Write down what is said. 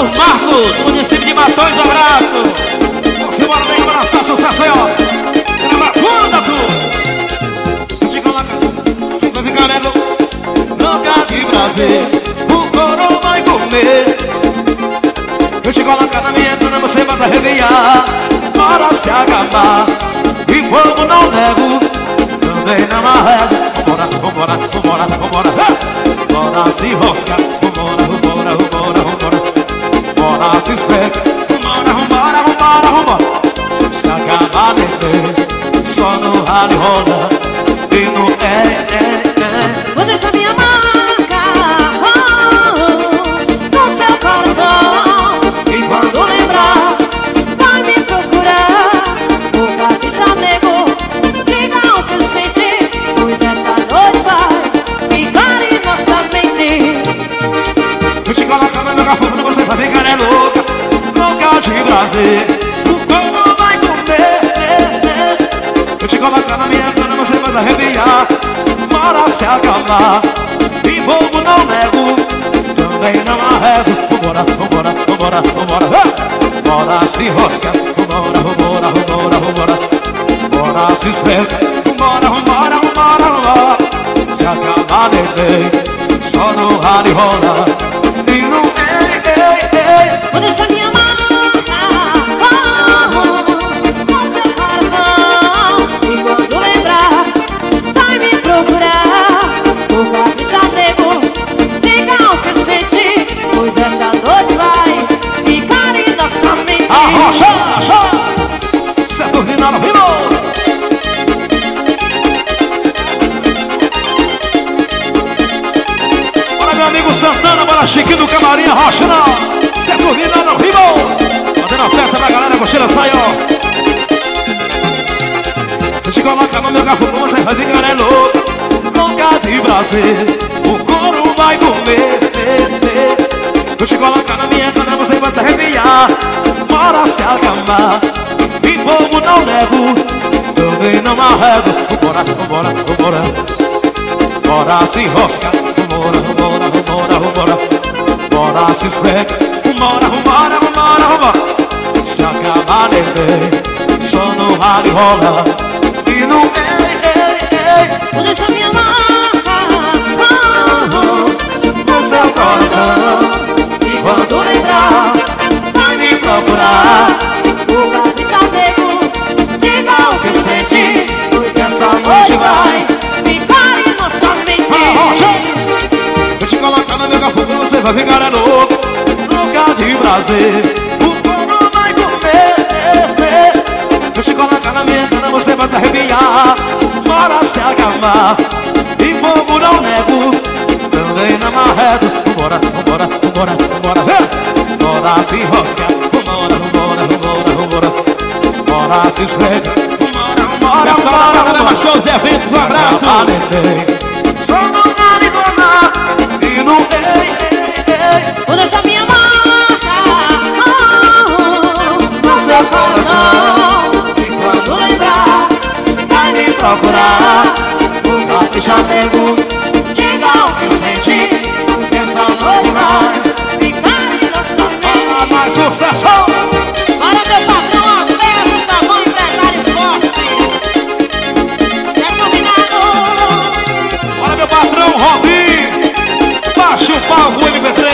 Marcos, município de Matões, um abraço. Simbora, vem abraçar, sucesso aí, ó. Na bunda, tu. Chega lá, fica vigarelo, louca de prazer, o coro vai comer. Eu chego lá, na minha dona, você vai arrepiar, para se acabar. E fogo não nego, também não arrego. Vambora, vambora, vambora, vambora, bora se roscar. Vambora, vambora, vambora, vambora, bora se esfrega. Vambora, vambora, vambora, vambora. Se acabar neném, só no rally roda e no Vou deixar minha marca no seu coração. E quando lembrar, vai me procurar. O gato já negou, diga o que sente, pois essa noite vai ficar em nossa mente. Eu te coloco na minha forma, você vai ficar é louca, louca de prazer, o corpo vai comer. Eu te coloco na minha cama, você vai arrepiar, para se acabar. E fogo não nego, também não arrego. Vambora, vambora, vambora, vambora, bora se rosca. Vambora, vambora, vambora, vambora, bora se esfrega. Vambora, vambora, vambora, vambora. Se acabar neném, só no rally rola e no Vou deixar minha marca no seu coração. E quando lembrar, vai me procurar. O gato já negou, diga o que sente, pois essa noite vai ficar em nossa mente. Arrocha, arrocha, Saturnino vivo. Bora meu amigo Santana, bora Chiquinho do Camarim, arrocha não. Saturnino vivo. Fazendo a festa pra galera, cocheira sai, ó. Eu te coloco no meu garfo, você vai ficar é louco, louca de prazer, o couro vai comer. Eu te coloco na minha cana, você vai se arrepiar, bora se acalmar. E fogo não nego, também não arrego. Vambora, vambora, vambora, bora se enroscar. Vambora, vambora, vambora, vambora, bora se esfrega. Vambora, vambora, vambora, vambora. Se acabar neném, só no rally rola e no Vou deixar minha marca no seu coração. e quando lembrar, Vai me procurar, o gato já negou, diga o que sente, porque pois essa essa noite noite vai. vai ficar em nossa mente. Eu te colocar na minha garfo, você vai ficar é louco, louca de prazer, o corpo vai comer. Eu te colocar na minha cana, você vai se arrepiar, bora se acalmar. E fogo não nego, também não arrego. Vambora, vambora, vambora, vambora, bora se enroscar. Vambora, vambora, vambora, vambora, bora se esfrega. Vambora, vambora, vambora, vambora. Shows e eventos, um abraço. Só no vale rolar e no Vou deixar minha marca no seu coração. E quando lembrar, vai me procurar, o gato já negou, diga o que sente, porque essa noite vai ficar em nossa mente. mais sucesso. Para meu patrão, as festas da mãe, empresário forte. É combinado. Olha meu patrão Robin, baixa o palco MP3.